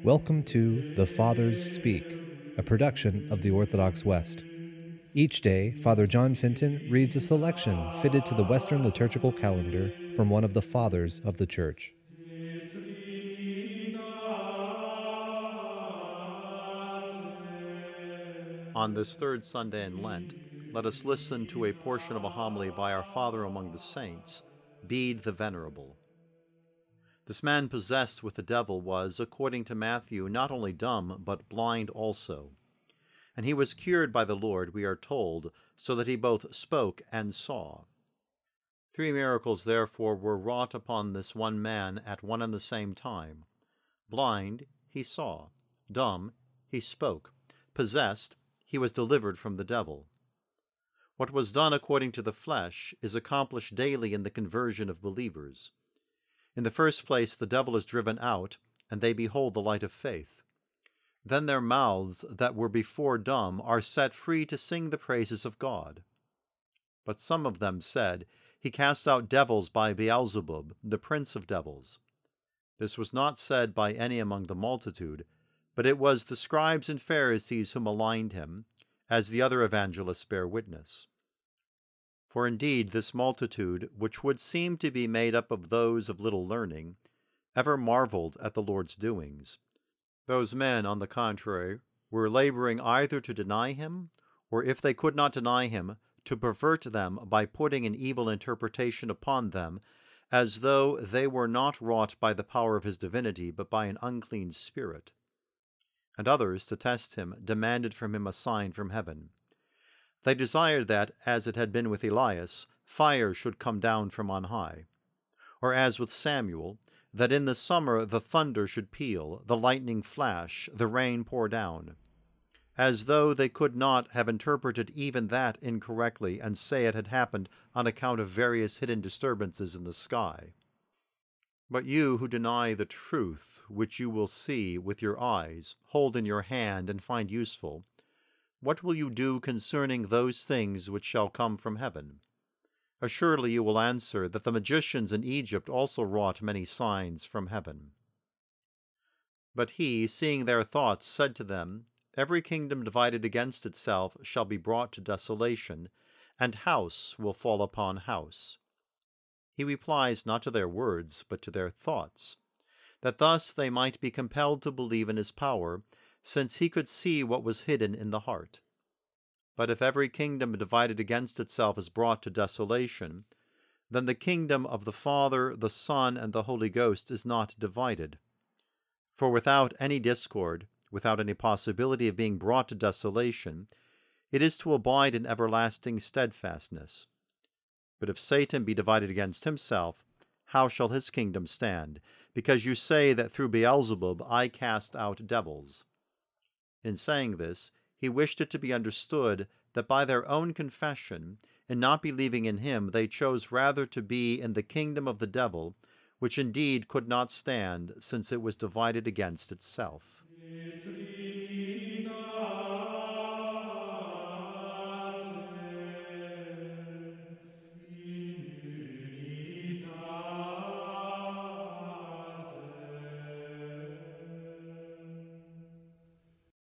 Welcome to The Fathers Speak, a production of the Orthodox West. Each day, Father John Fenton reads a selection fitted to the Western liturgical calendar from one of the Fathers of the Church. On this third Sunday in Lent, let us listen to a portion of a homily by our Father among the Saints, Bede the Venerable. This man possessed with the devil was, according to Matthew, not only dumb, but blind also. And he was cured by the Lord, we are told, so that he both spoke and saw. 3 miracles, therefore, were wrought upon this one man at one and the same time. Blind, he saw; dumb, he spoke; possessed, he was delivered from the devil. What was done according to the flesh is accomplished daily in the conversion of believers. In the first place, the devil is driven out, and they behold the light of faith. Then their mouths that were before dumb are set free to sing the praises of God. But some of them said, He casts out devils by Beelzebub, the prince of devils. This was not said by any among the multitude, but it was the scribes and Pharisees who maligned him, as the other evangelists bear witness. For indeed this multitude, which would seem to be made up of those of little learning, ever marveled at the Lord's doings. Those men, on the contrary, were laboring either to deny him, or if they could not deny him, to pervert them by putting an evil interpretation upon them, as though they were not wrought by the power of his divinity, but by an unclean spirit. And others, to test him, demanded from him a sign from heaven. They desired that, as it had been with Elias, fire should come down from on high; or as with Samuel, that in the summer the thunder should peal, the lightning flash, the rain pour down; as though they could not have interpreted even that incorrectly, and say it had happened on account of various hidden disturbances in the sky. But you who deny the truth which you will see with your eyes, hold in your hand, and find useful, what will you do concerning those things which shall come from heaven? Assuredly you will answer that the magicians in Egypt also wrought many signs from heaven. But he, seeing their thoughts, said to them, Every kingdom divided against itself shall be brought to desolation, and house will fall upon house. He replies not to their words, but to their thoughts, that thus they might be compelled to believe in his power, since he could see what was hidden in the heart. But if every kingdom divided against itself is brought to desolation, then the kingdom of the Father, the Son, and the Holy Ghost is not divided. For without any discord, without any possibility of being brought to desolation, it is to abide in everlasting steadfastness. But if Satan be divided against himself, how shall his kingdom stand? Because you say that through Beelzebub I cast out devils. In saying this, he wished it to be understood that by their own confession, in not believing in him, they chose rather to be in the kingdom of the devil, which indeed could not stand, since it was divided against itself.